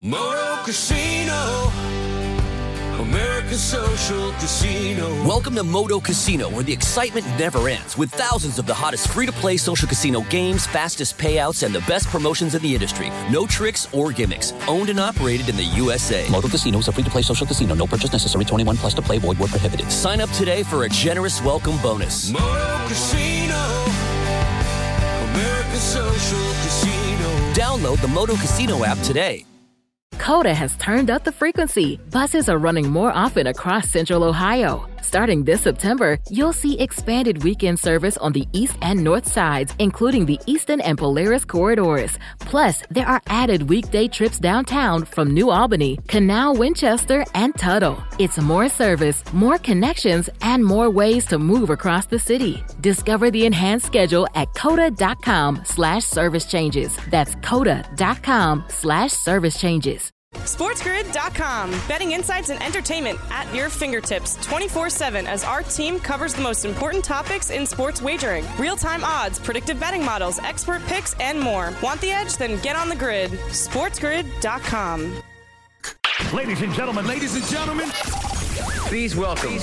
Moto Casino, America's social casino. Welcome to Moto Casino, where the excitement never ends, with thousands of the hottest free-to-play social casino games, fastest payouts, and the best promotions in the industry. No tricks or gimmicks. Owned and operated in the USA. Moto Casino is a free-to-play social casino. No purchase necessary. 21 plus to play. Void where prohibited. Sign up today for a generous welcome bonus. Moto Casino, America's social casino. Download the Moto Casino app today. Coda has turned up the frequency. Buses are running more often across Central Ohio. Starting this September, you'll see expanded weekend service on the east and north sides, including the Eastern and Polaris corridors. Plus, there are added weekday trips downtown from New Albany, Canal, Winchester, and Tuttle. It's more service, more connections, and more ways to move across the city. Discover the enhanced schedule at coda.com/service changes. That's coda.com/service changes. SportsGrid.com. Betting insights and entertainment at your fingertips 24/7 as our team covers the most important topics in sports wagering. Real-time odds, predictive betting models, expert picks, and more. Want the edge? Then get on the grid. SportsGrid.com. Ladies and gentlemen, Please welcome.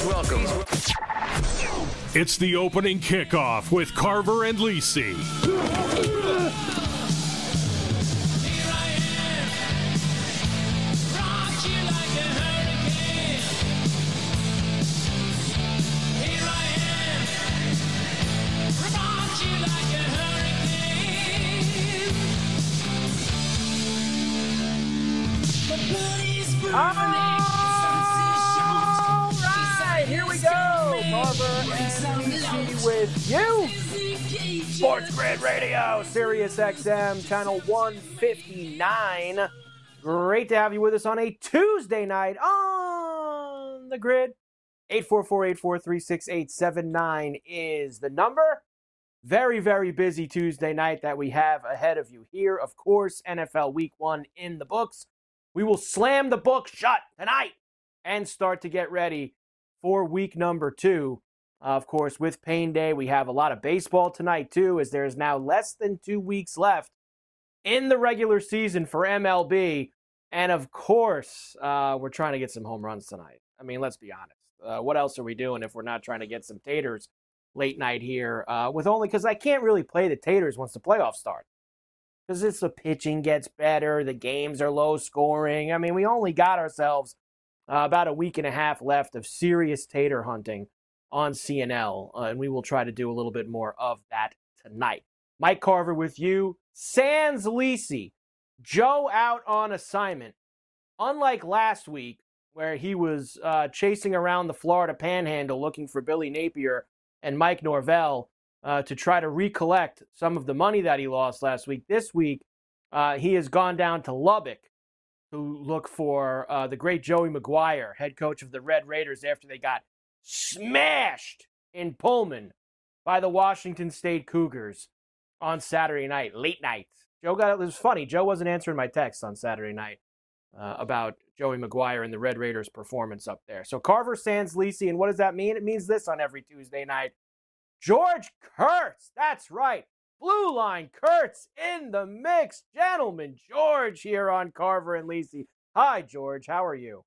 it's the opening kickoff with Carver and Lisi. All right, here we go. Carver and Lisi with you. Sports Grid Radio, Sirius XM, channel 159. Great to have you with us on a Tuesday night on the grid. 844-843-6879 is the number. Very, very busy Tuesday night that we have ahead of you here. Of course, NFL Week 1 in the books. We will slam the book shut tonight and start to get ready for week number 2. Of course, with Pain Day, we have a lot of baseball tonight, too, as there's now less than 2 weeks left in the regular season for MLB. And, of course, we're trying to get some home runs tonight. I mean, let's be honest. What else are we doing if we're not trying to get some taters late night here? Because I can't really play the taters once the playoffs start. Because the pitching gets better, the games are low scoring. I mean, we only got ourselves about a week and a half left of serious tater hunting on CNL, and we will try to do a little bit more of that tonight. Mike Carver with you. Sans Lisi. Joe out on assignment. Unlike last week, where he was chasing around the Florida Panhandle looking for Billy Napier and Mike Norvell, to try to recollect some of the money that he lost last week. This week, he has gone down to Lubbock to look for the great Joey McGuire, head coach of the Red Raiders, after they got smashed in Pullman by the Washington State Cougars on Saturday night, late night. It was funny. Joe wasn't answering my text on Saturday night about Joey McGuire and the Red Raiders' performance up there. So Carver, Sans Lisi, and what does that mean? It means this on every Tuesday night. George Kurtz, that's right. Blue Line Kurtz in the mix. Gentlemen, George here on Carver and Lisi. Hi, George. How are you?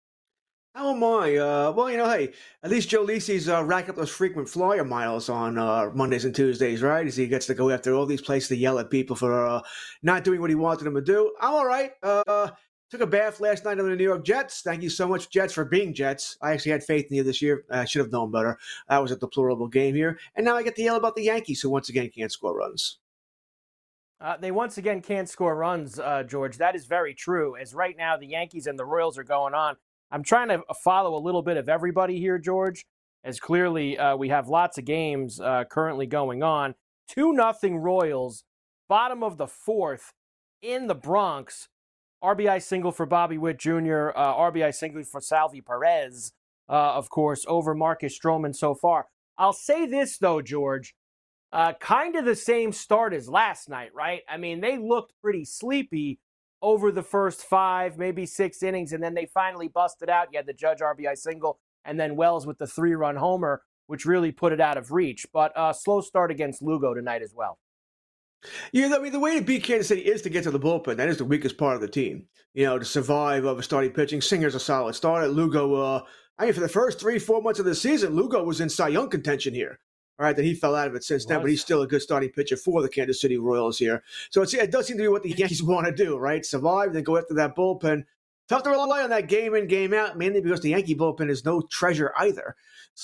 How am I? Hey, at least Joe Lisi's rack up those frequent flyer miles on Mondays and Tuesdays, right? As he gets to go after all these places to yell at people for not doing what he wanted them to do. I'm all right. Took a bath last night on the New York Jets. Thank you so much, Jets, for being Jets. I actually had faith in you this year. I should have known better. That was a deplorable game here. And now I get to yell about the Yankees, who once again can't score runs. They once again can't score runs, George. That is very true, as right now the Yankees and the Royals are going on. I'm trying to follow a little bit of everybody here, George, as clearly we have lots of games currently going on. 2-0 Royals, bottom of the 4th in the Bronx. RBI single for Bobby Witt Jr., RBI single for Salvi Perez, of course, over Marcus Stroman so far. I'll say this, though, George. Kind of the same start as last night, right? I mean, they looked pretty sleepy over the first 5, maybe 6 innings, and then they finally busted out. You had the Judge RBI single, and then Wells with the 3-run homer, which really put it out of reach. But slow start against Lugo tonight as well. Yeah, I mean, the way to beat Kansas City is to get to the bullpen. That is the weakest part of the team. To survive of a starting pitching. Singer's a solid starter. Lugo, for the first 3-4 months of the season, Lugo was in Cy Young contention here. All right, that he fell out of it since then, but he's still a good starting pitcher for the Kansas City Royals here. So it does seem to be what the Yankees want to do, right? Survive, then go after that bullpen. Tough to rely on that game in, game out, mainly because the Yankee bullpen is no treasure either.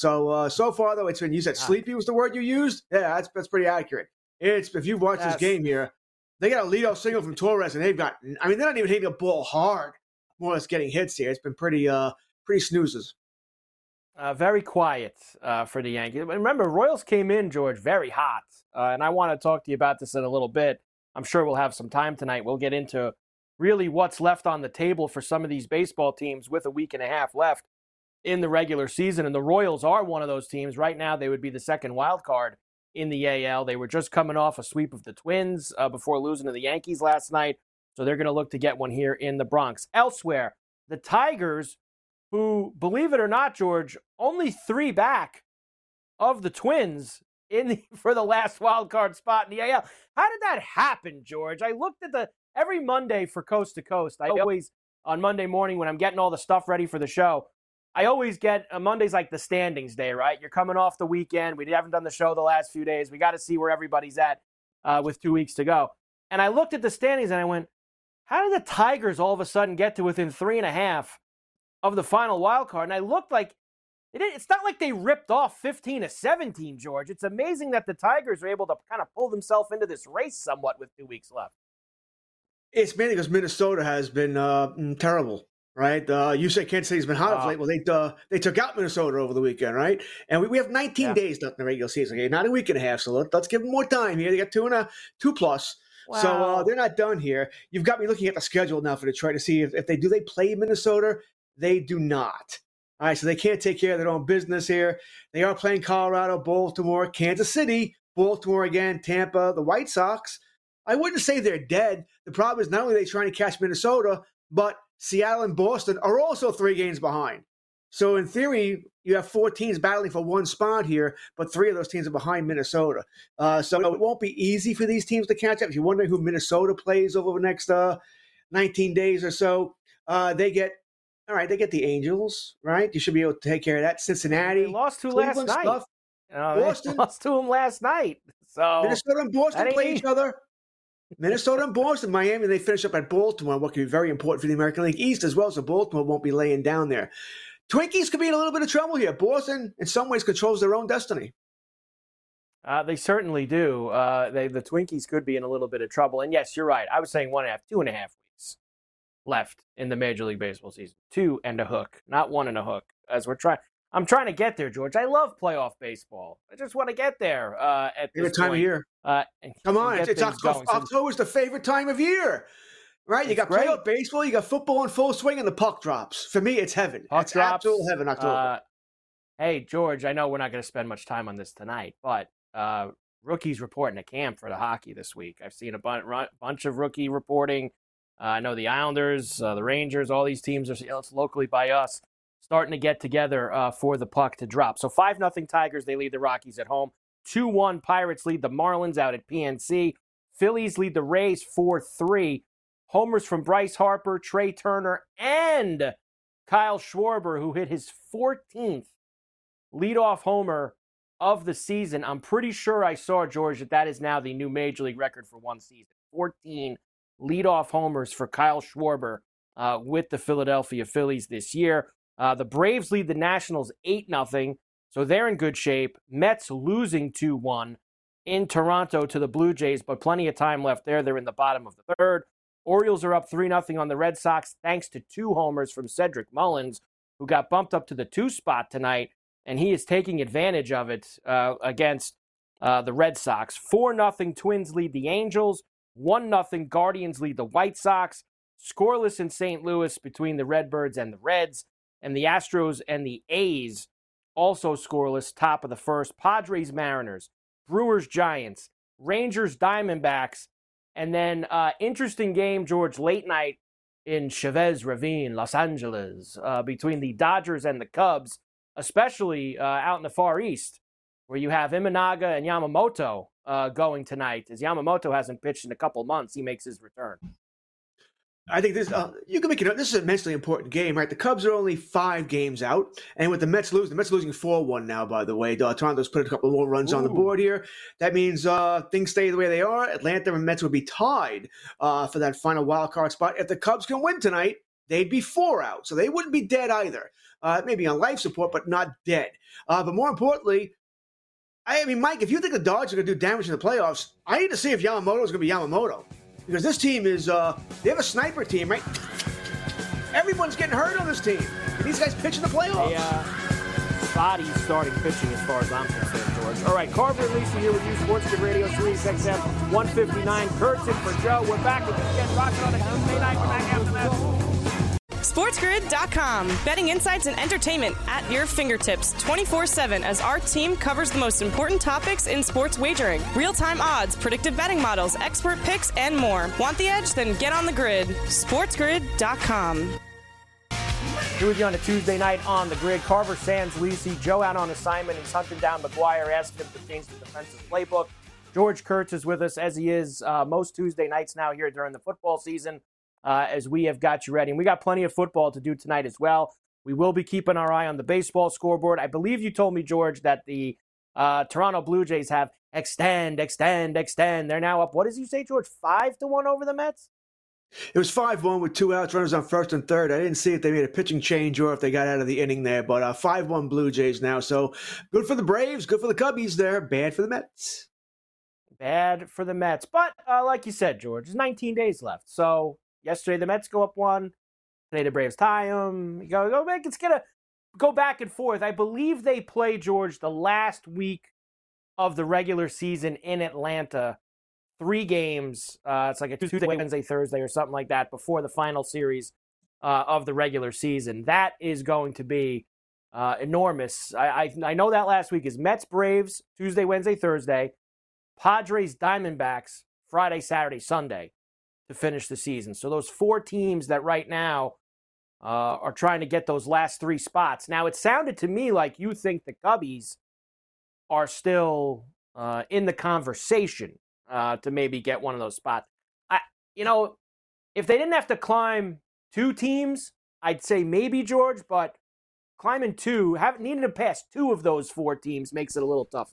So far, though, it's been, you said sleepy was the word you used? Yeah, that's pretty accurate. If you've watched this game here, they got a leadoff single from Torres, and they're not even hitting a ball hard, more or less getting hits here. It's been pretty snoozes. Very quiet for the Yankees. Remember, Royals came in, George, very hot. And I want to talk to you about this in a little bit. I'm sure we'll have some time tonight. We'll get into really what's left on the table for some of these baseball teams with a week and a half left in the regular season. And the Royals are one of those teams. Right now, they would be the second wild card in the AL. They were just coming off a sweep of the Twins before losing to the Yankees last night. So they're going to look to get one here in the Bronx. Elsewhere, the Tigers, who, believe it or not, George, only 3 back of the Twins for the last wild card spot in the AL. How did that happen, George? I looked at every Monday for Coast to Coast. I always, on Monday morning when I'm getting all the stuff ready for the show, I always get Monday's like the standings day, right? You're coming off the weekend. We haven't done the show the last few days. We got to see where everybody's at with 2 weeks to go. And I looked at the standings and I went, how did the Tigers all of a sudden get to within 3.5 of the final wild card? And I looked like it's not like they ripped off 15-17, George. It's amazing that the Tigers are able to kind of pull themselves into this race somewhat with 2 weeks left. It's mainly because Minnesota has been terrible, right? You say Kansas City's been hot of late. Well, they took out Minnesota over the weekend, right? And we have 19 days left in the regular season, okay? Not a week and a half, so let's give them more time here. They got 2 plus. Wow. So they're not done here. You've got me looking at the schedule now for Detroit to see if they play Minnesota. They do not. All right, so they can't take care of their own business here. They are playing Colorado, Baltimore, Kansas City, Baltimore again, Tampa, the White Sox. I wouldn't say they're dead. The problem is not only are they trying to catch Minnesota, but Seattle and Boston are also 3 games behind. So in theory, you have 4 teams battling for one spot here, but 3 of those teams are behind Minnesota. So it won't be easy for these teams to catch up. If you're wondering who Minnesota plays over the next 19 days or so, they get the Angels, right? You should be able to take care of that. Cincinnati. They lost to last night. Boston. They lost to them last night. So Minnesota and Boston play each other. Minnesota and Boston, Miami, they finish up at Baltimore, what could be very important for the American League East as well, so Baltimore won't be laying down there. Twinkies could be in a little bit of trouble here. Boston, in some ways, controls their own destiny. They certainly do. The Twinkies could be in a little bit of trouble. And yes, you're right. I was saying 2.5 weeks left in the Major League Baseball season. 2 and a hook, not 1 and a hook. I'm trying to get there, George. I love playoff baseball. I just want to get there at this time point. Of year. Come on, it's October's the favorite time of year, right? You got playoff baseball, you got football in full swing, and the puck drops. For me, it's heaven. It's absolute heaven, October. Hey, George, I know we're not going to spend much time on this tonight, but rookies reporting to camp for the hockey this week. I've seen a bunch of rookie reporting. I know the Islanders, the Rangers, all these teams are locally by us, starting to get together for the puck to drop. So 5-0 Tigers, they lead the Rockies at home. 2-1 Pirates lead the Marlins out at PNC. Phillies lead the Rays 4-3. Homers from Bryce Harper, Trey Turner, and Kyle Schwarber, who hit his 14th leadoff homer of the season. I'm pretty sure I saw, George, that is now the new Major League record for one season. 14 leadoff homers for Kyle Schwarber with the Philadelphia Phillies this year. The Braves lead the Nationals 8-0, so they're in good shape. Mets losing 2-1 in Toronto to the Blue Jays, but plenty of time left there. They're in the bottom of the third. Orioles are up 3-0 on the Red Sox, thanks to 2 homers from Cedric Mullins, who got bumped up to the 2 spot tonight, and he is taking advantage of it against the Red Sox. 4-0 Twins lead the Angels. 1-0 Guardians lead the White Sox. Scoreless in St. Louis between the Redbirds and the Reds. And the Astros and the A's also scoreless, top of the first. Padres, Mariners, Brewers, Giants, Rangers, Diamondbacks, and then interesting game, George, late night in Chavez Ravine, Los Angeles, between the Dodgers and the Cubs, especially out in the Far East, where you have Imanaga and Yamamoto going tonight, as Yamamoto hasn't pitched in a couple months. He makes his return. I think this you can make it. This is an immensely important game, right? The Cubs are only 5 games out, and with the Mets losing 4-1 now. By the way, Toronto's put a couple more runs on the board here. That means things stay the way they are. Atlanta and Mets would be tied for that final wild card spot. If the Cubs can win tonight, they'd be 4 out, so they wouldn't be dead either. Maybe on life support, but not dead. But more importantly, I mean, Mike, if you think the Dodgers are going to do damage in the playoffs, I need to see if Yamamoto is going to be Yamamoto. Because this team is, they have a sniper team, right? Everyone's getting hurt on this team. These guys pitch in the playoffs. Spotty starting pitching as far as I'm concerned, George. All right, Carver and Lisa here with you, Sports Grid Radio, Sirius XM 159. Kurtzen for Joe. We're back with the weekend rocking on a Tuesday night. We're back after that. SportsGrid.com. Betting insights and entertainment at your fingertips 24/7 as our team covers the most important topics in sports wagering. Real-time odds, predictive betting models, expert picks, and more. Want the edge? Then get on the grid. SportsGrid.com. Here with you on a Tuesday night on the grid. Carver, Sands, Lisi, Joe out on assignment. He's hunting down McGuire, asking him to change the defensive playbook. George Kurtz is with us, as he is most Tuesday nights now here during the football season. As we have got you ready. And we got plenty of football to do tonight as well. We will be keeping our eye on the baseball scoreboard. I believe you told me, George, that the Toronto Blue Jays have extend. They're now up, what did you say, George, 5-1 over the Mets? It was 5-1 with 2 outs, runners on first and third. I didn't see if they made a pitching change or if they got out of the inning there, but 5-1 Blue Jays now. So good for the Braves, good for the Cubbies there, bad for the Mets. Bad for the Mets. But like you said, George, there's 19 days left. So yesterday, the Mets go up 1. Today, the Braves tie them. It's going to go back and forth. I believe they play, George, the last week of the regular season in Atlanta. 3 games. It's like a Tuesday, Wednesday, Thursday, or something like that before the final series of the regular season. That is going to be enormous. I know that last week is Mets, Braves, Tuesday, Wednesday, Thursday. Padres, Diamondbacks, Friday, Saturday, Sunday to finish the season. So those 4 teams that right now are trying to get those last 3 spots. Now, it sounded to me like you think the Cubbies are still in the conversation to maybe get one of those spots. If they didn't have to climb 2 teams, I'd say maybe, George, but climbing 2, needing to pass 2 of those 4 teams makes it a little tougher.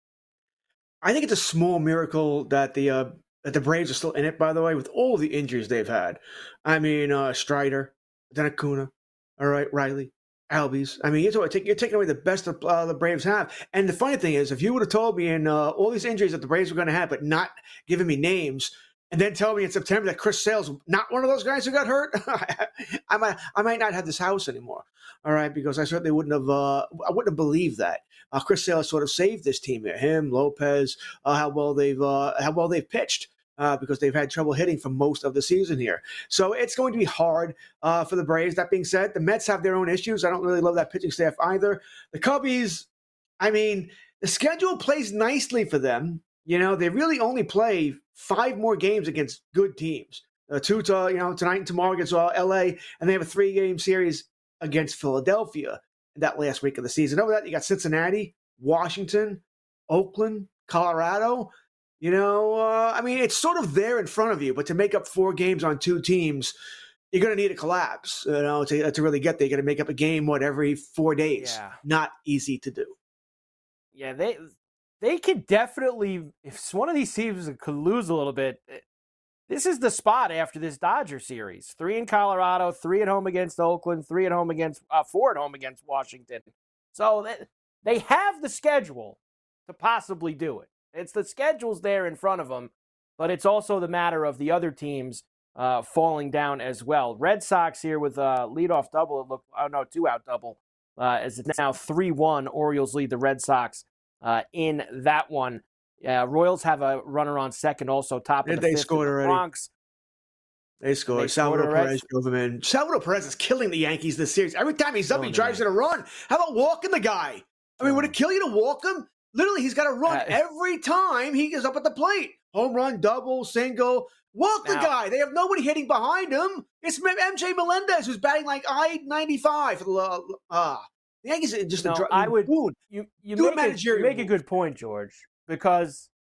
I think it's a small miracle that the Braves are still in it, by the way, with all the injuries they've had. I mean, Strider, then Acuna, all right, Riley, Albies. I mean, you're taking away the best the Braves have. And the funny thing is, if you would have told me in all these injuries that the Braves were going to have, but not giving me names, and then tell me in September that Chris Sale's not one of those guys who got hurt, I might not have this house anymore. All right, because I certainly wouldn't have believed that. Chris Sale sort of saved this team here. Him, Lopez, how well they've pitched. Because they've had trouble hitting for most of the season here. So it's going to be hard for the Braves. That being said, the Mets have their own issues. I don't really love that pitching staff either. The Cubbies, I mean, the schedule plays nicely for them. They really only play 5 more games against good teams. 2 tonight and tomorrow against L.A., and they have a 3-game series against Philadelphia that last week of the season. Over that, you got Cincinnati, Washington, Oakland, Colorado. I mean, it's sort of there in front of you, but to make up 4 games on 2 teams, you're going to need a collapse, to really get there. You're going to make up a game, every 4 days. Yeah. Not easy to do. Yeah, they could definitely, if one of these teams could lose a little bit, this is the spot after this Dodger series. 3 in Colorado, 3 at home against Oakland, 4 at home against Washington. So they have the schedule to possibly do it. It's the schedule's there in front of them, but it's also the matter of the other teams falling down as well. Red Sox here with a leadoff double. 2-out double. As it's now 3-1. Orioles lead the Red Sox in that one. Royals have a runner on second, also top of the fifth. They scored already. Bronx. They scored. Salvador Perez drove him in. Salvador Perez is killing the Yankees this series. Every time he's up, he drives in a run. How about walking the guy? I mean, would it kill you to walk him? Literally, he's got to run every time he is up at the plate. Home run, double, single. Walk the guy. They have nobody hitting behind him. It's MJ Melendez who's batting like I-95 for the Yankees are just You make a good point, George, because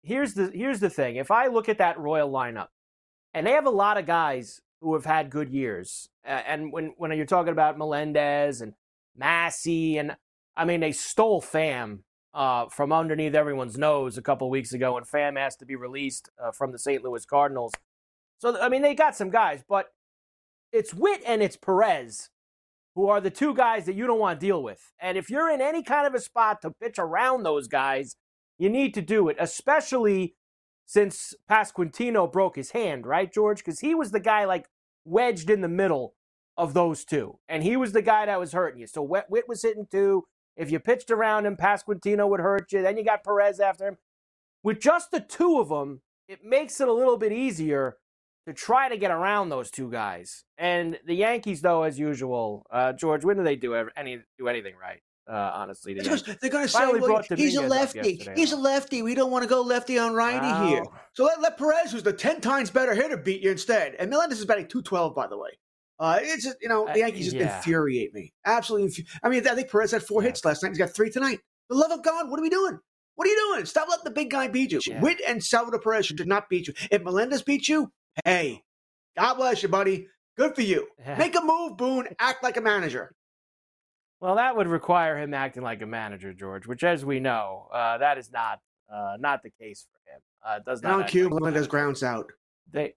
here's the thing. If I look at that Royal lineup, and they have a lot of guys who have had good years, and when you're talking about Melendez and Massey, and I mean, they stole Pham from underneath everyone's nose a couple weeks ago when Pham asked to be released from the St. Louis Cardinals. So, I mean, they got some guys, but it's Witt and it's Perez who are the two guys that you don't want to deal with. And if you're in any kind of a spot to pitch around those guys, you need to do it, especially since Pasquantino broke his hand, right, George? Because he was the guy, like, wedged in the middle of those two. And he was the guy that was hurting you. So Witt was hitting 2. If you pitched around him, Pasquantino would hurt you. Then you got Perez after him. With just the two of them, it makes it a little bit easier to try to get around those two guys. And the Yankees, though, as usual, George, when do they do anything right? Honestly, they're going to say, well, he's a lefty. He's a lefty. We don't want to go lefty on righty here. So let Perez, who's the 10 times better hitter, beat you instead. And Melendez is batting .212, by the way. It's just, the Yankees just infuriate me. Absolutely. I think Perez had 4 hits last night. He's got 3 tonight. For the love of God, what are we doing? What are you doing? Stop letting the big guy beat you. Yeah. Witt and Salvador Perez did not beat you. If Melendez beat you, hey, God bless you, buddy. Good for you. Make a move, Boone. Act like a manager. Well, that would require him acting like a manager, George, which, as we know, that is not the case for him. Does not. Cube, Melendez grounds out. They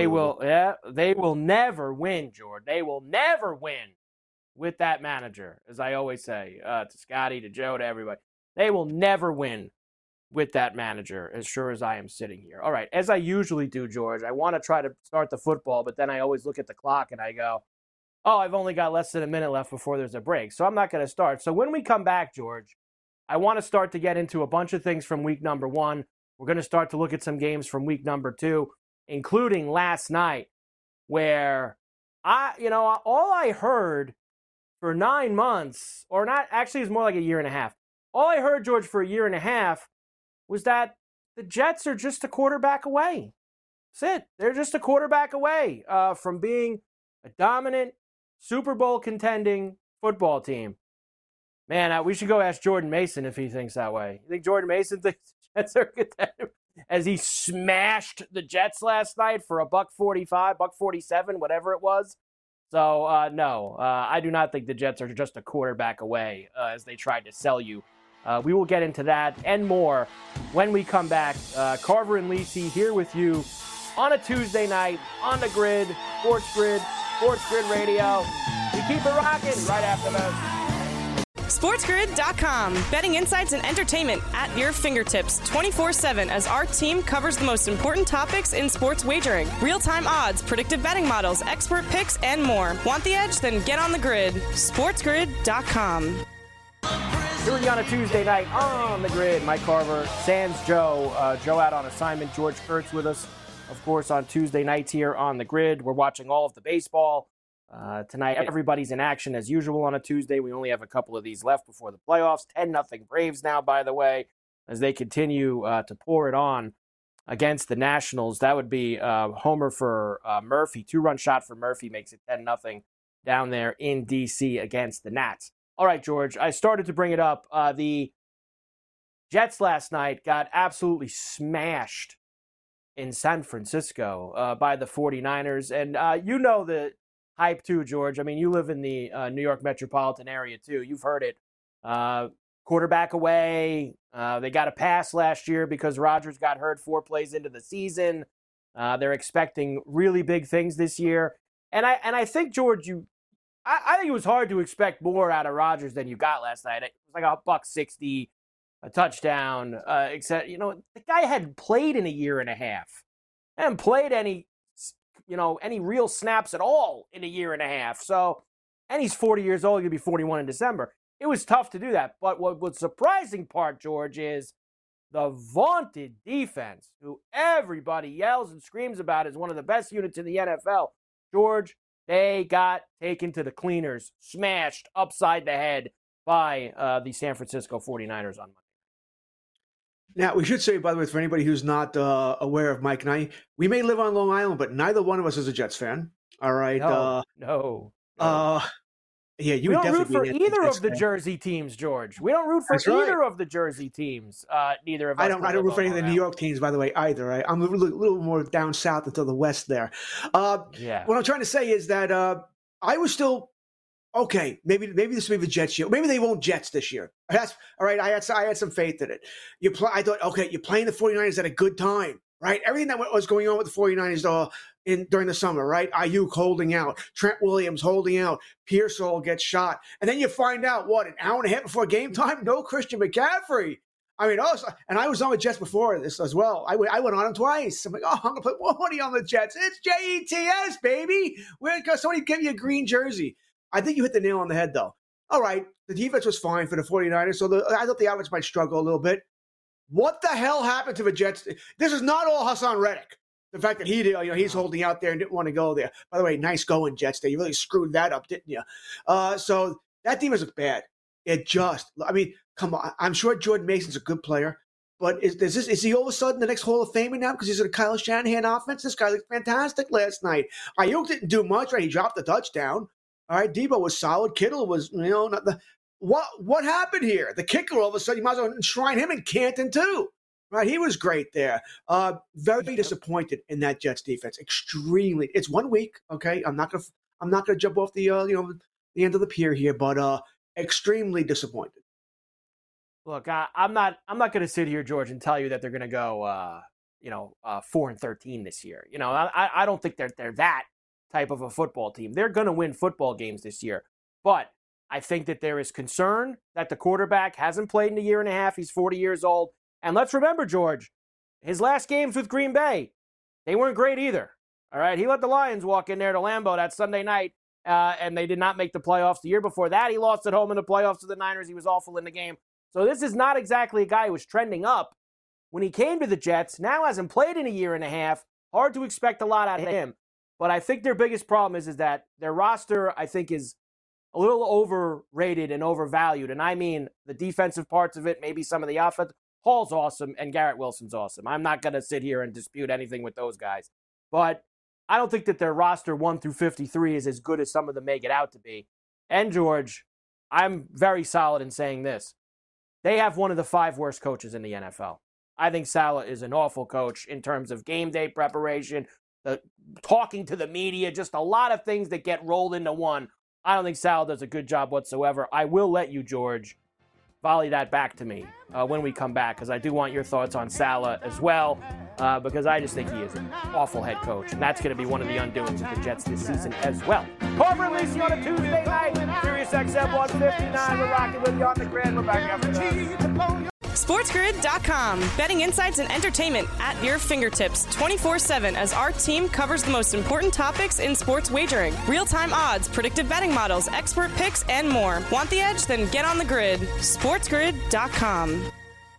will never win, George. They will never win with that manager, as I always say to Scotty, to Joe, to everybody. They will never win with that manager, as sure as I am sitting here. All right, as I usually do, George, I want to try to start the football, but then I always look at the clock and I go, oh, I've only got less than a minute left before there's a break, so I'm not going to start. So when we come back, George, I want to start to get into a bunch of things from week number 1. We're going to start to look at some games from week number 2, including last night, where all I heard for 9 months, or not, actually it's more like a year and a half. All I heard, George, for a year and a half was that the Jets are just a quarterback away. That's it. They're just a quarterback away from being a dominant, Super Bowl contending football team. Man, we should go ask Jordan Mason if he thinks that way. You think Jordan Mason thinks the Jets are contending as he smashed the Jets last night for $145, $147, whatever it was? So, no, I do not think the Jets are just a quarterback away as they tried to sell you. We will get into that and more when we come back. Carver and Lisi here with you on a Tuesday night on the Grid, Sports Grid Radio. We keep it rocking right after this. SportsGrid.com. Betting insights and entertainment at your fingertips 24/7 as our team covers the most important topics in sports wagering. Real-time odds, predictive betting models, expert picks, and more. Want the edge? Then get on the grid. SportsGrid.com. Here we go on a Tuesday night on the Grid. Mike Carver, Sans Joe. Joe out on assignment. George Kurtz with us, of course, on Tuesday nights here on the Grid. We're watching all of the baseball. Tonight, everybody's in action as usual on a Tuesday. We only have a couple of these left before the playoffs. 10-0 Braves now, by the way, as they continue to pour it on against the Nationals. That would be homer for Murphy. 2-run shot for Murphy makes it 10-0 down there in D.C. against the Nats. All right, George, I started to bring it up. The Jets last night got absolutely smashed in San Francisco by the 49ers. And you know the hype too, George. I mean, you live in the New York metropolitan area too. You've heard it. Quarterback away. They got a pass last year because Rodgers got hurt 4 plays into the season. They're expecting really big things this year. And I think, George, I think it was hard to expect more out of Rodgers than you got last night. It was like $160, a touchdown, except, the guy hadn't played in a year and a half. Hadn't played any real snaps at all in a year and a half. So, and he's 40 years old. He'll be 41 in December. It was tough to do that. But what was surprising part, George, is the vaunted defense, who everybody yells and screams about as one of the best units in the NFL. George, they got taken to the cleaners, smashed upside the head by the San Francisco 49ers on Monday. Now, we should say, by the way, for anybody who's not aware of Mike and I, we may live on Long Island, but neither one of us is a Jets fan. All right. No. Yeah, you We would don't root definitely for be an either Jets of the fan. Jersey teams, George. We don't root for That's right. either of the Jersey teams. Neither of us. I don't root for any of the New York teams, by the way, either. Right? I'm a little more down south until the west there. Yeah. What I'm trying to say is that I was still okay. Maybe this will be the Jets year. Maybe they won't Jets this year. That's all right. I had some faith in it. I thought, okay, you're playing the 49ers at a good time, right? Everything that was going on with the 49ers during the summer, right? Ayuk holding out, Trent Williams holding out, Pearsall gets shot, and then you find out an hour and a half before game time, no Christian McCaffrey. I mean, also, and I was on the Jets before this as well. I went on them twice. I'm like, I'm going to put more money on the Jets. It's JETS, baby. We're going somebody give you a green jersey. I think you hit the nail on the head, though. All right, the defense was fine for the 49ers, so I thought the offense might struggle a little bit. What the hell happened to the Jets? This is not all Hassan Reddick. The fact that he's holding out there and didn't want to go there. By the way, nice going, Jets. You really screwed that up, didn't you? So that defense looked bad. Come on. I'm sure Jordan Mason's a good player, but is he all of a sudden the next Hall of Famer now because he's in a Kyle Shanahan offense? This guy looked fantastic last night. Ayuk didn't do much, right? He dropped the touchdown. All right, Debo was solid. Kittle was, not the what happened here? The kicker all of a sudden, you might as well enshrine him in Canton too. Right, he was great there. Very disappointed in that Jets defense. Extremely. It's 1 week, okay. I'm not gonna jump off the the end of the pier here, but extremely disappointed. Look, I'm not going to sit here, George, and tell you that they're going to go 4-13 this year. I don't think they're that type of a football team. They're going to win football games this year, but I think that there is concern that the quarterback hasn't played in a year and a half. He's 40 years old. And let's remember, George, his last games with Green Bay, they weren't great either. All right, he let the Lions walk in there to Lambeau that Sunday night, and they did not make the playoffs. The year before that, he lost at home in the playoffs to the Niners. He was awful in the game. So this is not exactly a guy who was trending up when he came to the Jets. Now hasn't played in a year and a half. Hard to expect a lot out of him. But I think their biggest problem is that their roster, I think, is a little overrated and overvalued. And I mean the defensive parts of it, maybe some of the offense. Hall's awesome, and Garrett Wilson's awesome. I'm not going to sit here and dispute anything with those guys. But I don't think that their roster 1 through 53 is as good as some of them make it out to be. And, George, I'm very solid in saying this. They have one of the 5 worst coaches in the NFL. I think Saleh is an awful coach in terms of game day preparation, the talking to the media, just a lot of things that get rolled into one. I don't think Saleh does a good job whatsoever. I will let you, George, volley that back to me when we come back, because I do want your thoughts on Saleh as well, because I just think he is an awful head coach, and that's going to be one of the undoings of the Jets this season as well. Carver and Lisi on a Tuesday night, Sirius XM 159. We're rocking with you on the grid. We're back after this. SportsGrid.com. Betting insights and entertainment at your fingertips 24/7 as our team covers the most important topics in sports wagering. Real-time odds, predictive betting models, expert picks, and more. Want the edge? Then get on the grid. SportsGrid.com.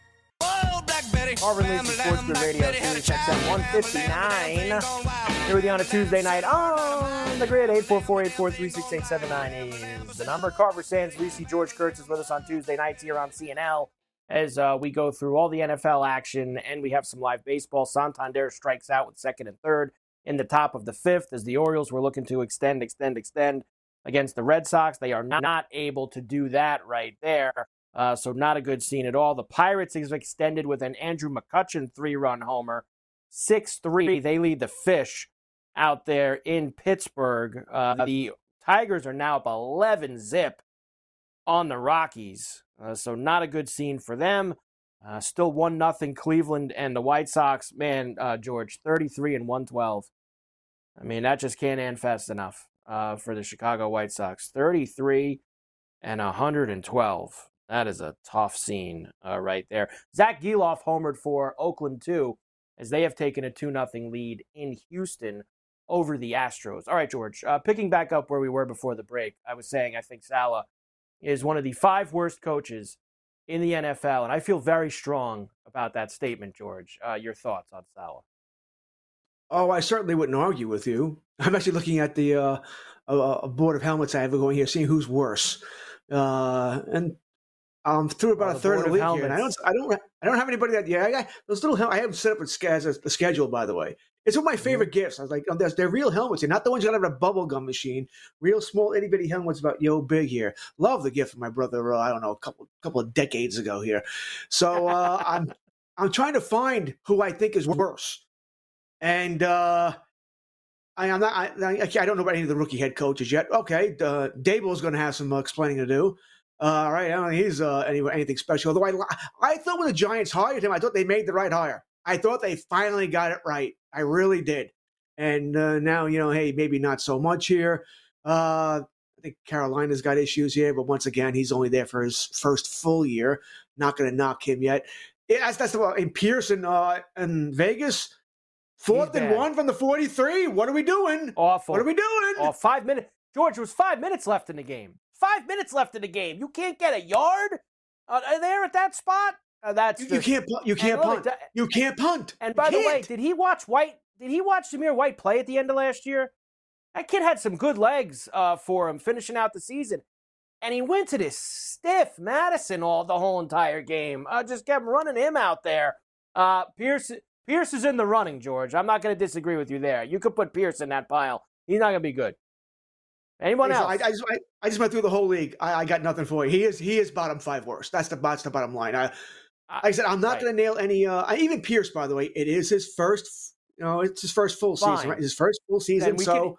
Carver and Lisi, Sports Grid Radio, Sirius XM 159. Here with you on a Tuesday night on the grid. 844-843-6879 is the number. Carver Sands, Lisi, George Kurtz is with us on Tuesday nights here on CNL as we go through all the NFL action, and we have some live baseball. Santander strikes out with second and third in the top of the 5th as the Orioles were looking to extend against the Red Sox. They are not able to do that right there. So not a good scene at all. The Pirates have extended with an Andrew McCutchen 3-run homer. 6-3. They lead the Fish out there in Pittsburgh. The Tigers are now up 11-zip on the Rockies. So not a good scene for them. Still 1-0 Cleveland and the White Sox. Man, George, 33 and 112. I mean, that just can't end fast enough for the Chicago White Sox. 33 and 112. That is a tough scene right there. Zach Gelof homered for Oakland, too, as they have taken a 2-0 lead in Houston over the Astros. All right, George, picking back up where we were before the break, I was saying I think Saleh is one of the 5 worst coaches in the NFL, and I feel very strong about that statement, George. Your thoughts on Saleh? Oh, I certainly wouldn't argue with you. I'm actually looking at the a board of helmets I have going here, seeing who's worse. And through about a third of the league here, and I helmets. don't have anybody that. Yeah, I got those little. I have them set up as the schedule, by the way. It's one of my favorite gifts. I was like, they're real helmets here, not the ones you got out of a bubble gum machine. Real small, itty bitty helmets about yo big here. Love the gift from my brother. I don't know, a couple of decades ago here. So I'm trying to find who I think is worse, and I don't know about any of the rookie head coaches yet. Okay, Dable's going to have some explaining to do. All right, I don't think he's anything special. Although I thought when the Giants hired him, I thought they made the right hire. I thought they finally got it right. I really did. And now, hey, maybe not so much here. I think Carolina's got issues here, but once again, he's only there for his first full year. Not going to knock him yet. That's in Pearson in Vegas. 4th and 1 from the 43. What are we doing? Awful. What are we doing? Oh, 5 minutes. George, there was 5 minutes left in the game. 5 minutes left in the game. You can't get a yard there at that spot. You can't punt. You can't punt. And by the way, did he watch Zamir White play at the end of last year? That kid had some good legs for him finishing out the season. And he went to this stiff Madison the whole entire game. Just kept running him out there. Pierce is in the running, George. I'm not going to disagree with you there. You could put Pierce in that pile. He's not going to be good. Anyone else? I just went through the whole league. I got nothing for you. He is bottom 5 worst. That's the bottom line. Like I said, I'm not going to nail any. Even Pierce, by the way, it is his first. It's his first full season, right? His first full season.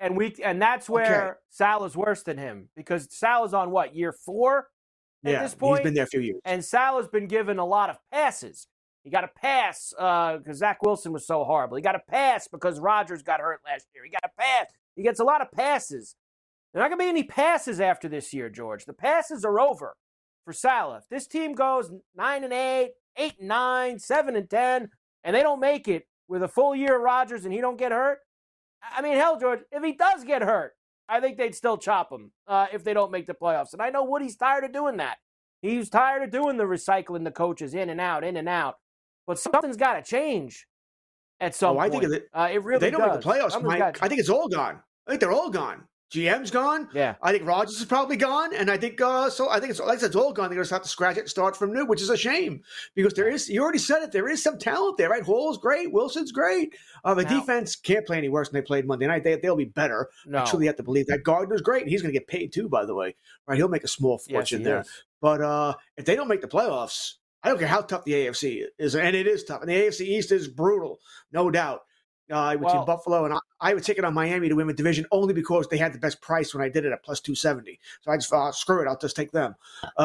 And that's where Sal is worse than him because Sal is on year 4 at this point. He's been there a few years, and Sal has been given a lot of passes. He got a pass because Zach Wilson was so horrible. He got a pass because Rodgers got hurt last year. He got a pass. He gets a lot of passes. There are not going to be any passes after this year, George. The passes are over for Saleh. If this team goes 9-8, 8-9, 7-10, and they don't make it with a full year of Rodgers and he don't get hurt, I mean, hell, George, if he does get hurt, I think they'd still chop him if they don't make the playoffs. And I know Woody's tired of doing that. He's tired of doing the recycling the coaches in and out. But something's got to change at some point. I think it really they don't does. make the playoffs, Mike. I think it's all gone. I think they're all gone. GM's gone. Yeah. I think Rodgers is probably gone, and I think I think it's like I said, it's all gone. They're going to have to scratch it and start from new, which is a shame because there is. You already said it. There is some talent there, right? Hall's great. Wilson's great. The defense can't play any worse than they played Monday night. They'll be better. No. I truly have to believe that. Gardner's great. He's going to get paid too, by the way. Right? He'll make a small fortune there. But if they don't make the playoffs, I don't care how tough the AFC is, and it is tough. And the AFC East is brutal, no doubt. I would take Buffalo, and I would take it on Miami to win the division only because they had the best price when I did it at plus 270. So I just screw it, I'll just take them.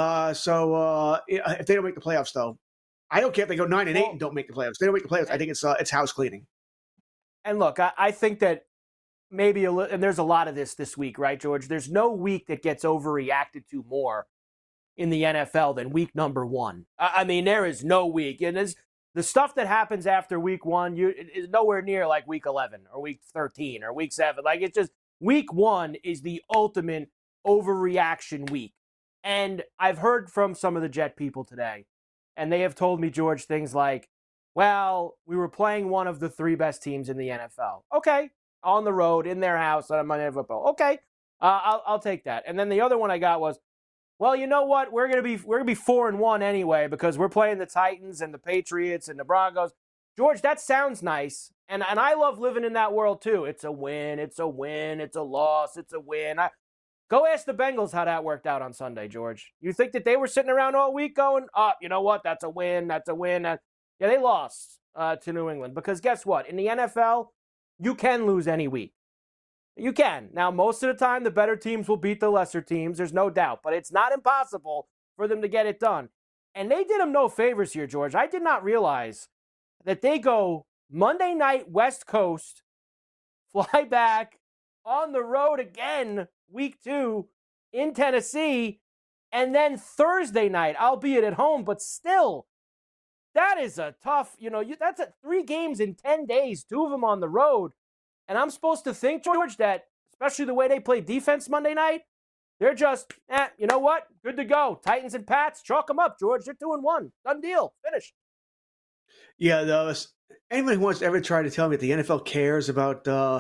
So if they don't make the playoffs, though, I don't care if they go 9-8 and don't make the playoffs. If they don't make the playoffs, I think it's house cleaning. And look, I think that maybe and there's a lot of this week, right, George? There's no week that gets overreacted to more in the NFL than week number 1. I mean, there is no week, and the stuff that happens after week 1 is nowhere near like week 11 or week 13 or week 7. Like, it's just week 1 is the ultimate overreaction week. And I've heard from some of the Jet people today, and they have told me, George, things like, well, we were playing one of the 3 best teams in the NFL. Okay, on the road, in their house, on Monday Night Football. Okay, I'll take that. And then the other one I got was, well, you know what? We're gonna be 4-1 anyway because we're playing the Titans and the Patriots and the Broncos. George, that sounds nice, and I love living in that world too. It's a win, it's a win, it's a loss, it's a win. Go ask the Bengals how that worked out on Sunday, George. You think that they were sitting around all week going, you know what? That's a win. That's a win. Yeah, they lost to New England because guess what? In the NFL, you can lose any week. You can. Now, most of the time, the better teams will beat the lesser teams. There's no doubt. But it's not impossible for them to get it done. And they did them no favors here, George. I did not realize that they go Monday night West Coast, fly back on the road again, week 2 in Tennessee, and then Thursday night, albeit at home, but still, that is a tough, that's 3 games in 10 days, 2 of them on the road. And I'm supposed to think, George, that especially the way they play defense Monday night, they're just, you know what? Good to go. Titans and Pats, chalk them up, George. They're 2-1. Done deal. Finished. Yeah, anyone who wants to ever try to tell me that the NFL cares about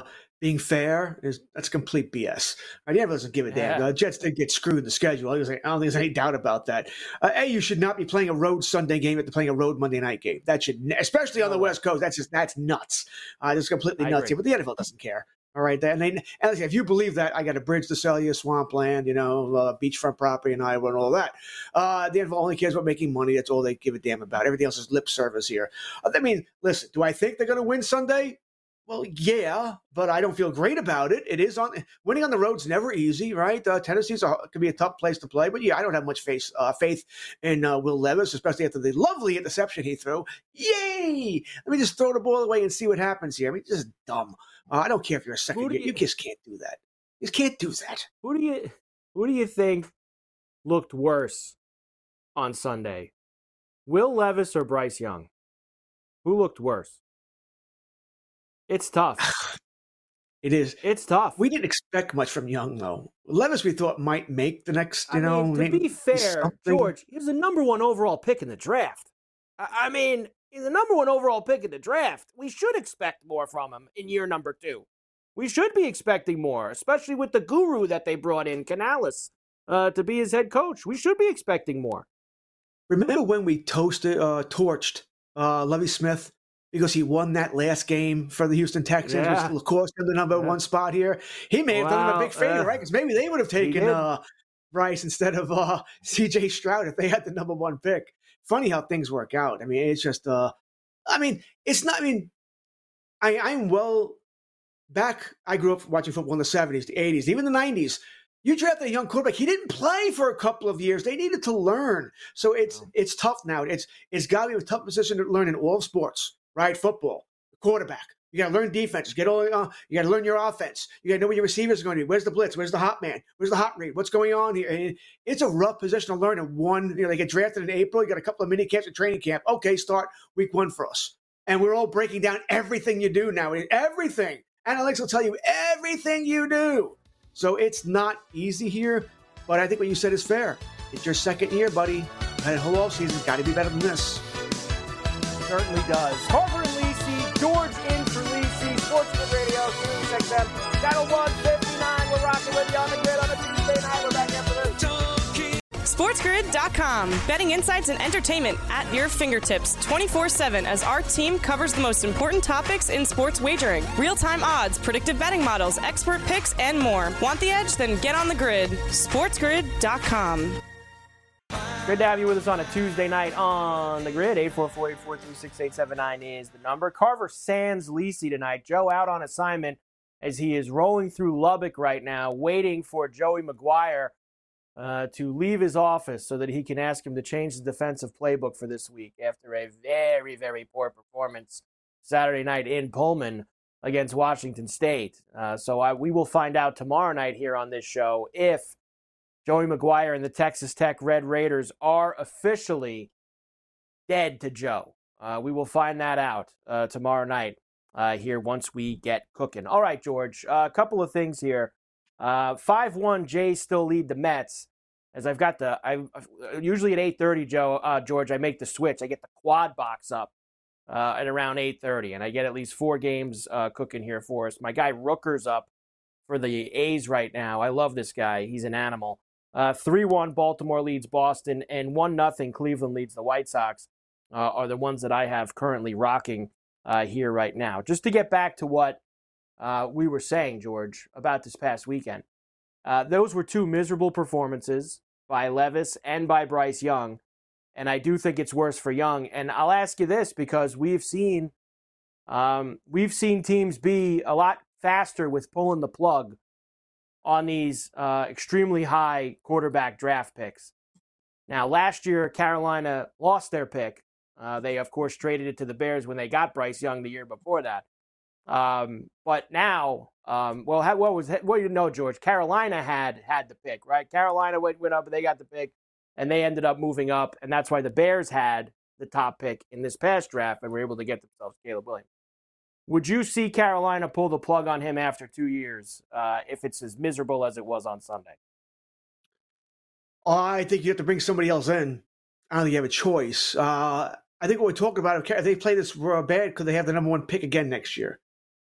being fair, that's complete BS. The NFL doesn't give a damn. The Jets did get screwed in the schedule. I don't think there's any doubt about that. You should not be playing a road Sunday game after playing a road Monday night game. That should, especially on the West Coast, that's nuts. That's completely nuts here. But the NFL doesn't care. All right, and if you believe that, I got a bridge to sell you, swampland, beachfront property in Iowa and all that. The NFL only cares about making money. That's all they give a damn about. Everything else is lip service here. Listen, do I think they're going to win Sunday? Well, yeah, but I don't feel great about it. Winning on the road's never easy, right? Tennessee's can be a tough place to play, but yeah, I don't have much faith in Will Levis, especially after the lovely interception he threw. Yay! Let me just throw the ball away and see what happens here. This is dumb. I don't care if you're a second year. You just can't do that. You just can't do that. Who do you think looked worse on Sunday? Will Levis or Bryce Young? Who looked worse? It's tough. It is. It's tough. We didn't expect much from Young, though. Levis, we thought might make the next, to be fair, George, he was the number 1 overall pick in the draft. He's the number 1 overall pick in the draft. We should expect more from him in year number 2. We should be expecting more, especially with the guru that they brought in, Canales, to be his head coach. We should be expecting more. Remember when we torched Lovie Smith? Because he won that last game for the Houston Texans, which cost him the number 1 spot here. He may have done him a big favor, right? Because maybe they would have taken Bryce instead of C.J. Stroud if they had the number 1 pick. Funny how things work out. It's just, it's not, I'm well back. I grew up watching football in the 70s, the 80s, even the 90s. You drafted a young quarterback. He didn't play for a couple of years. They needed to learn. So it's tough now. It's got to be a tough position to learn in all sports. Right, football, quarterback. You got to learn defense. You got to learn your offense. You got to know what your receivers are going to do. Where's the blitz? Where's the hot man? Where's the hot read? What's going on here? And it's a rough position to learn. And they get drafted in April. You got a couple of mini camps and training camp. Okay, start week 1 for us. And we're all breaking down everything you do now. Everything. Analytics will tell you everything you do. So it's not easy here, but I think what you said is fair. It's your second year, buddy. And the whole offseason's got to be better than this. Certainly does. Carver and Lisi, George in for Lisi, Sportsman Radio, Sirius XM, Channel 159. We're rocking with you on the grid on a Tuesday night. We're back after this. SportsGrid.com. Betting insights and entertainment at your fingertips 24/7 as our team covers the most important topics in sports wagering. Real-time odds, predictive betting models, expert picks, and more. Want the edge? Then get on the grid. SportsGrid.com. Good to have you with us on a Tuesday night on the grid. 844-843-6879 is the number. Carver sans Lisi tonight. Joe out on assignment as he is rolling through Lubbock right now, waiting for Joey McGuire to leave his office so that he can ask him to change his defensive playbook for this week after a very, very poor performance Saturday night in Pullman against Washington State. So we will find out tomorrow night here on this show if Joey McGuire and the Texas Tech Red Raiders are officially dead to Joe. We will find that out tomorrow night here once we get cooking. All right, George, a couple of things here. 5-1 Jays still lead the Mets. As I've got usually at 8:30, George, I make the switch. I get the quad box up at around 8:30, and I get at least 4 games cooking here for us. My guy Rooker's up for the A's right now. I love this guy. He's an animal. 3-1 Baltimore leads Boston, and 1-0 Cleveland leads the White Sox are the ones that I have currently rocking here right now. Just to get back to what we were saying, George, about this past weekend. Those were 2 miserable performances by Levis and by Bryce Young, and I do think it's worse for Young. And I'll ask you this because we've seen teams be a lot faster with pulling the plug on these extremely high quarterback draft picks. Now, last year, Carolina lost their pick. They, of course, traded it to the Bears when they got Bryce Young the year before that. But now, George? Carolina had the pick, right? Carolina went up, and they got the pick, and they ended up moving up, and that's why the Bears had the top pick in this past draft and were able to get themselves Caleb Williams. Would you see Carolina pull the plug on him after 2 years if it's as miserable as it was on Sunday? I think you have to bring somebody else in. I don't think you have a choice. I think what we're talking about, if they play this bad, could they have the number 1 pick again next year?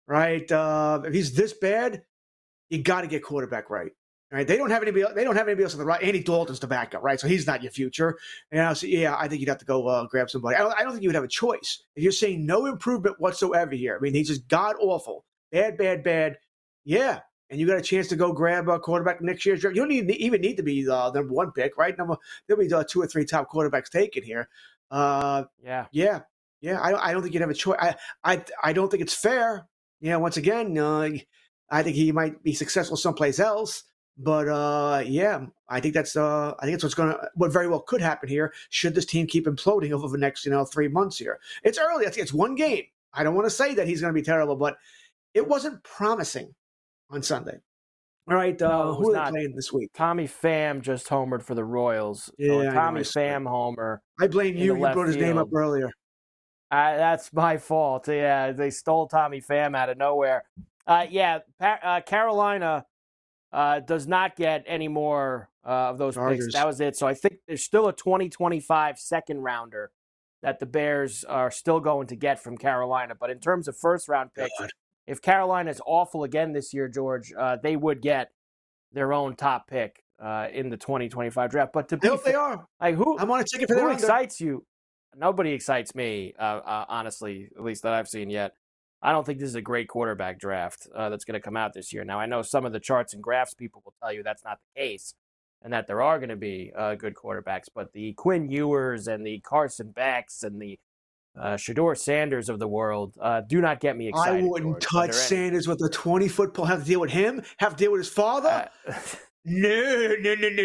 right? If he's this bad, you got to get quarterback right. Right? They don't have anybody else on the right. Andy Dalton's the backup, right? So he's not your future. And so, yeah, I think you'd have to go grab somebody. I don't think you would have a choice. If you're saying no improvement whatsoever here, I mean, he's just god-awful. Bad. Yeah, and you got a chance to go grab a quarterback next year. You don't even need to be the number one pick, right? There'll be 2 or 3 top quarterbacks taken here. Yeah. I don't think you'd have a choice. I don't think it's fair. Once again, I think he might be successful someplace else. But I think that's what very well could happen here. Should this team keep imploding over the next 3 months here? It's early. I think it's one game. I don't want to say that he's going to be terrible, but it wasn't promising on Sunday. All right, who are they playing this week? Tommy Pham just homered for the Royals. Yeah, Tommy Pham homer. I blame you. You brought his name up earlier. That's my fault. Yeah, they stole Tommy Pham out of nowhere. Carolina does not get any more of those picks. That was it. So I think there's still a 2025 second rounder that the Bears are still going to get from Carolina. But in terms of first round picks, if Carolina is awful again this year, George, they would get their own top pick in the 2025 draft. But to be they are. Like who? I'm on a ticket for their Who excites you? Nobody excites me, honestly, at least that I've seen yet. I don't think this is a great quarterback draft that's going to come out this year. Now, I know some of the charts and graphs people will tell you that's not the case and that there are going to be good quarterbacks, but the Quinn Ewers and the Carson Becks and the Shedeur Sanders of the world do not get me excited. I wouldn't touch Sanders with a 20-foot pole. Have to deal with him? Have to deal with his father? No.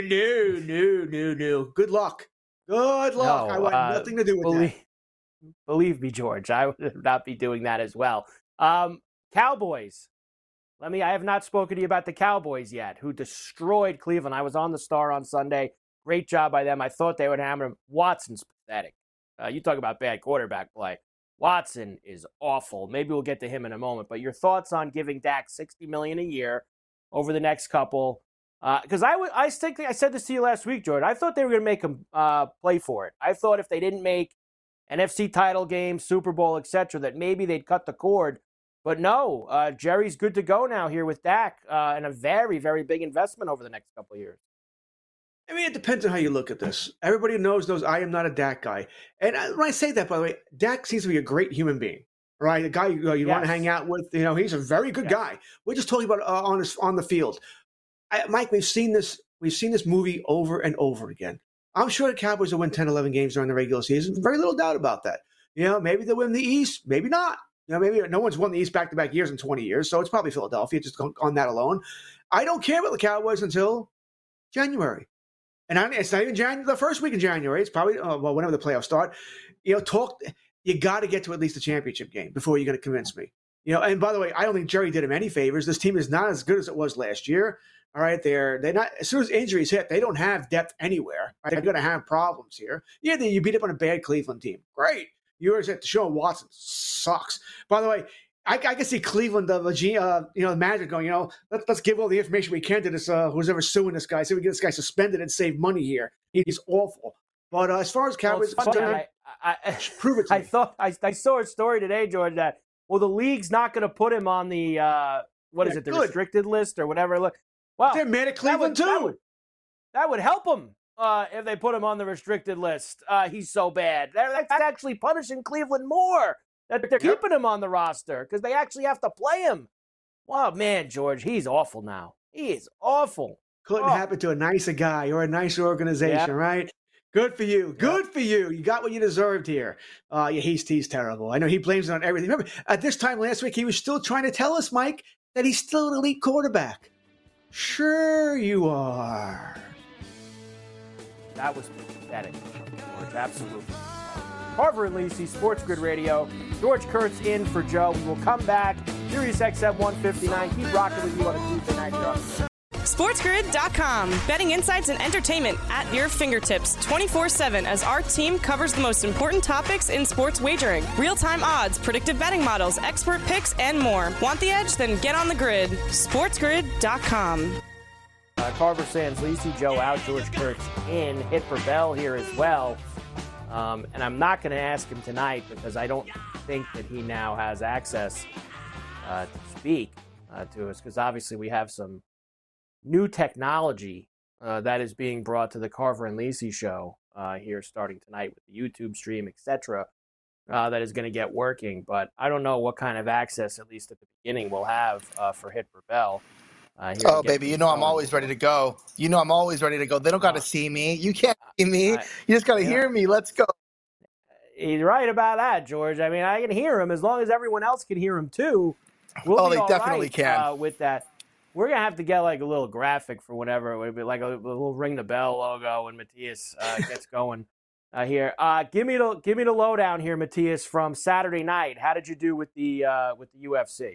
Good luck. Good luck. No, I want nothing to do with that. Believe me, George, I would not be doing that as well. Cowboys. I have not spoken to you about the Cowboys yet, who destroyed Cleveland. I was on the Star on Sunday. Great job by them. I thought they would hammer him. Watson's pathetic. You talk about bad quarterback play. Watson is awful. Maybe we'll get to him in a moment. But your thoughts on giving Dak $60 million a year over the next couple? Because I said this to you last week, George. I thought they were going to make him play for it. I thought if they didn't make NFC title game, Super Bowl, etc., that maybe they'd cut the cord. But no, Jerry's good to go now here with Dak and a very, very big investment over the next couple of years. I mean, it depends on how you look at this. Everybody knows I am not a Dak guy. And when I say that, by the way, Dak seems to be a great human being, right? A guy you want to hang out with. He's a very good guy. We're just talking about on the field. Mike, we've seen this movie over and over again. I'm sure the Cowboys will win 10, 11 games during the regular season. Very little doubt about that. Maybe they'll win the East. Maybe not. Maybe no one's won the East back-to-back years in 20 years, so it's probably Philadelphia just on that alone. I don't care about the Cowboys until January. And it's not even the first week in January. It's probably, whenever the playoffs start. You got to get to at least the championship game before you're going to convince me. And by the way, I don't think Jerry did him any favors. This team is not as good as it was last year. All right, they're not. As soon as injuries hit, they don't have depth anywhere. Right? They're going to have problems here. Yeah, you beat up on a bad Cleveland team. Great. Yours at Deshaun Watson sucks. By the way, I can see Cleveland, the manager going, let's give all the information we can to this who's ever suing this guy. See if we get this guy suspended and save money here. He's awful. But as far as Cowboys, prove it to me. I saw a story today, George, that the league's not going to put him on the the restricted list or whatever. Look. Well, they're mad at Cleveland too. That would help him if they put him on the restricted list. He's so bad. That's actually punishing Cleveland more. That they're keeping him on the roster because they actually have to play him. Wow, man, George, he's awful now. He is awful. Couldn't happen to a nicer guy or a nicer organization, right? Good for you. Good for you. You got what you deserved here. He's terrible. I know he blames it on everything. Remember, at this time last week, he was still trying to tell us, Mike, that he's still an elite quarterback. Sure you are. That was pathetic, George. Absolutely. Carver and Lisi, Sports Grid Radio. George Kurtz in for Joe. We will come back. Sirius XM 159. Keep rocking with you on a Tuesday night, Joe. SportsGrid.com. Betting insights and entertainment at your fingertips 24/7 as our team covers the most important topics in sports wagering. Real-time odds, predictive betting models, expert picks, and more. Want the edge? Then get on the grid. SportsGrid.com. Carver Sands, Lisi, Joe out, George Kurtz in. Hit for Bell here as well. And I'm not going to ask him tonight because I don't think that he now has access to speak to us, because obviously we have some new technology that is being brought to the Carver and Lisi show here starting tonight with the YouTube stream, etc. That is going to get working. But I don't know what kind of access, at least at the beginning, we'll have for Hit for Bell. Oh, baby, I'm always ready to go. I'm always ready to go. They don't got to see me. You can't see me. You just got to hear me. Let's go. He's right about that, George. I mean, I can hear him as long as everyone else can hear him, too. We'll they definitely can. With that. We're going to have to get like a little graphic for whatever. It would be like a little Ring the Bell logo when Matthias gets going here. Give me the lowdown here, Matthias, from Saturday night. How did you do with the UFC?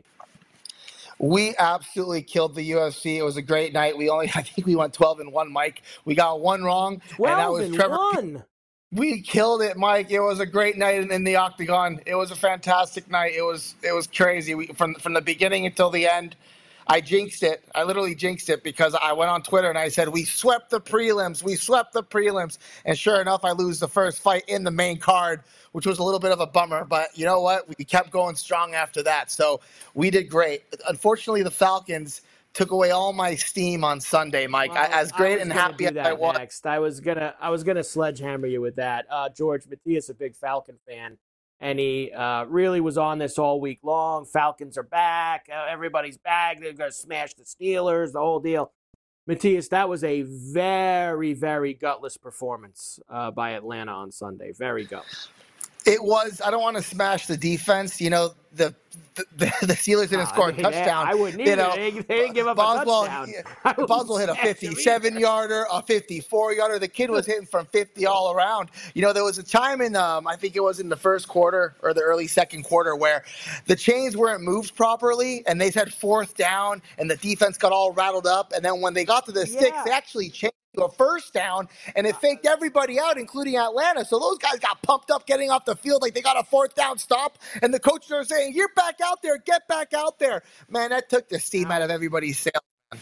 We absolutely killed the UFC. It was a great night. I think we went 12-1, Mike. We got one wrong. 12-1. We killed it, Mike. It was a great night in the Octagon. It was a fantastic night. It was crazy. From the beginning until the end. I jinxed it. I literally jinxed it because I went on Twitter and I said, we swept the prelims. We swept the prelims. And sure enough, I lose the first fight in the main card, which was a little bit of a bummer. But you know what? We kept going strong after that. So we did great. Unfortunately, the Falcons took away all my steam on Sunday, Mike. Well, as great and happy as I was. Next. I was gonna sledgehammer you with that. George, Matthias, a big Falcon fan. And he really was on this all week long. Falcons are back. Everybody's back. They're going to smash the Steelers, the whole deal. Matthias, that was a very, very gutless performance by Atlanta on Sunday. Very gutless. It was. I don't want to smash the defense. The Steelers didn't score a touchdown. I wouldn't either. They didn't give up a touchdown. Boswell hit a 57-yarder, a 54-yarder. The kid was hitting from 50 all around. There was a time in, I think it was in the first quarter or the early second quarter, where the chains weren't moved properly, and they said fourth down, and the defense got all rattled up. And then when they got to the sticks, they actually changed to a first down, and it faked everybody out, including Atlanta. So those guys got pumped up getting off the field like they got a fourth down stop, and the coaches are saying, you're back out there, get back out there. Man, that took the steam out of everybody's sail.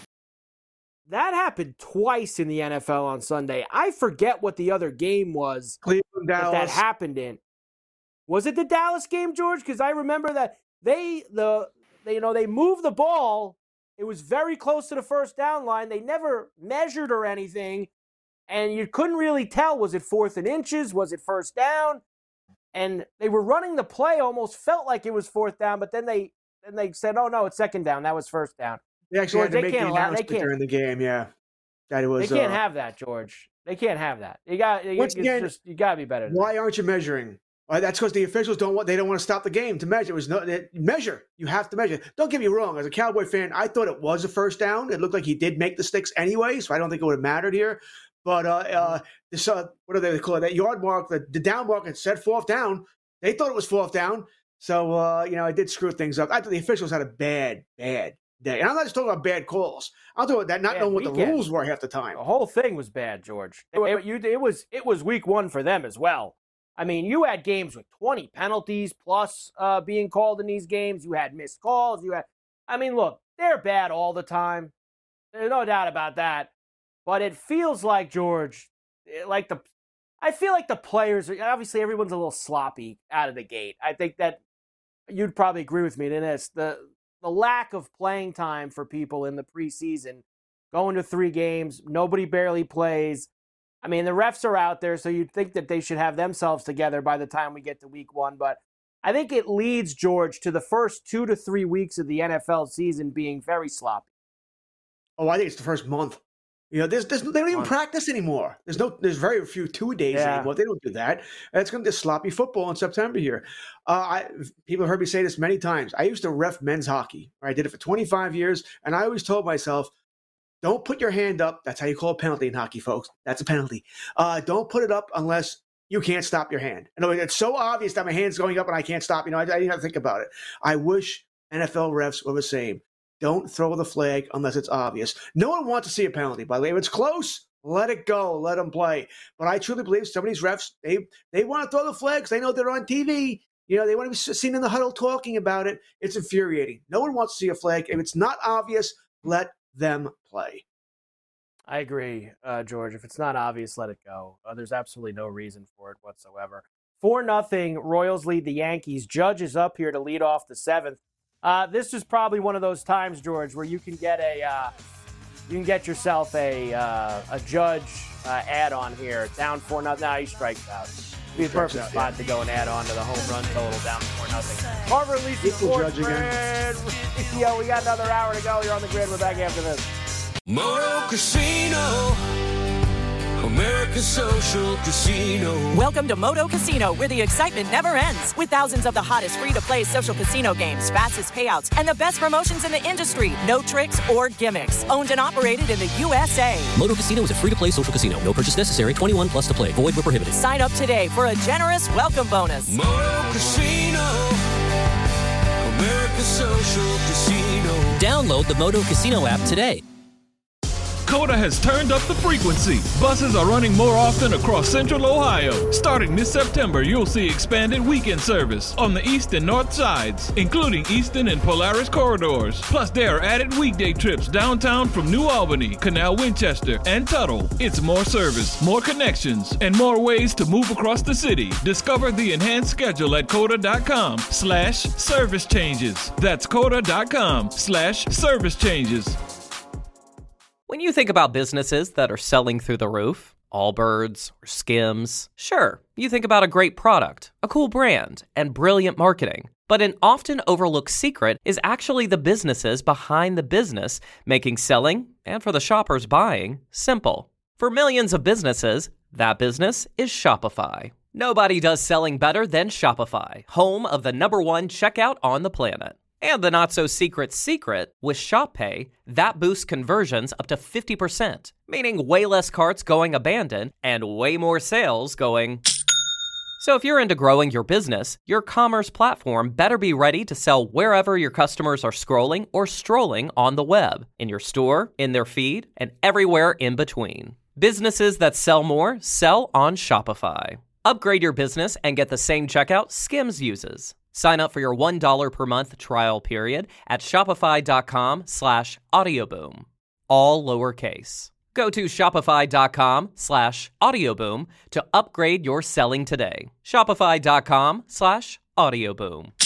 That happened twice in the NFL on Sunday. I forget what the other game was Cleveland, Dallas. that happened in. Was it the Dallas game, George? Because I remember that they moved the ball. It was very close to the first down line. They never measured or anything, and you couldn't really tell. Was it 4th and inches? Was it first down? And they were running the play, almost felt like it was 4th down, but then they said, "Oh no, it's 2nd down. That was first down." They actually had to make the announcement during the game. Yeah, that it was. They can't have that, George. They can't have that. You got to be better. Why aren't you measuring? That's because the officials don't want to stop the game to measure. It was measure. You have to measure. Don't get me wrong. As a Cowboy fan, I thought it was a first down. It looked like he did make the sticks anyway, so I don't think it would have mattered here. But what do they call it? That yard mark, the down mark, it said 4th down. They thought it was 4th down. So it did screw things up. I thought the officials had a bad day. And I'm not just talking about bad calls. I'm talking about that not knowing what the rules were half the time. The whole thing was bad, George. It was week 1 for them as well. I mean, you had games with 20 penalties plus being called in these games. You had missed calls. Look, they're bad all the time. There's no doubt about that. But it feels like, George, I feel like the players are, obviously everyone's a little sloppy out of the gate. I think that you'd probably agree with me in this. The lack of playing time for people in the preseason, going to 3 games, nobody barely plays. I mean, the refs are out there, so you'd think that they should have themselves together by the time we get to week 1. But I think it leads, George, to the first 2 to 3 weeks of the NFL season being very sloppy. Oh, I think it's the first month. They don't even practice anymore. There's very few 2-days anymore. They don't do that. It's going to be sloppy football in September here. People have heard me say this many times. I used to ref men's hockey. I did it for 25 years, and I always told myself, don't put your hand up. That's how you call a penalty in hockey, folks. That's a penalty. Don't put it up unless you can't stop your hand. It's so obvious that my hand's going up and I can't stop. I didn't have to think about it. I wish NFL refs were the same. Don't throw the flag unless it's obvious. No one wants to see a penalty, by the way. If it's close, let it go. Let them play. But I truly believe some of these refs, they want to throw the flags. They know they're on TV. They want to be seen in the huddle talking about it. It's infuriating. No one wants to see a flag. If it's not obvious, let them play. I agree, George. If it's not obvious, let it go. There's absolutely no reason for it whatsoever. 4-0, Royals lead the Yankees. Judge is up here to lead off the 7th. This is probably one of those times, George, where you can get yourself a Judge add-on here. Down 4-0. Now he strikes out. Be a perfect spot to go and add on to the home run total down 4-0. Carver and Lisi Sports Grid. Yo, we got another hour to go. You're on the grid. We're back after this. Moto Casino, America's social casino. Welcome to Moto Casino, where the excitement never ends. With thousands of the hottest free-to-play social casino games, fastest payouts, and the best promotions in the industry. No tricks or gimmicks. Owned and operated in the USA. Moto Casino is a free-to-play social casino. No purchase necessary. 21 plus to play. Void where prohibited. Sign up today for a generous welcome bonus. Moto Casino, America's social casino. Download the Moto Casino app today. COTA has turned up the frequency. Buses are running more often across Central Ohio. Starting this September, you'll see expanded weekend service on the east and north sides, including Eastern and Polaris corridors. Plus, there are added weekday trips downtown from New Albany, Canal Winchester, and Tuttle. It's more service, more connections, and more ways to move across the city. Discover the enhanced schedule at COTA.com/service changes. That's COTA.com/service changes. When you think about businesses that are selling through the roof, Allbirds or Skims, sure, you think about a great product, a cool brand, and brilliant marketing. But an often overlooked secret is actually the businesses behind the business, making selling, and for the shoppers buying, simple. For millions of businesses, that business is Shopify. Nobody does selling better than Shopify, home of the #1 checkout on the planet. And the not-so-secret secret, with ShopPay, that boosts conversions up to 50%, meaning way less carts going abandoned and way more sales going... So if you're into growing your business, your commerce platform better be ready to sell wherever your customers are scrolling or strolling on the web, in your store, in their feed, and everywhere in between. Businesses that sell more sell on Shopify. Upgrade your business and get the same checkout Skims uses. Sign up for your $1 per month trial period at shopify.com/audioboom. All lowercase. Go to shopify.com/audioboom to upgrade your selling today. Shopify.com/audioboom.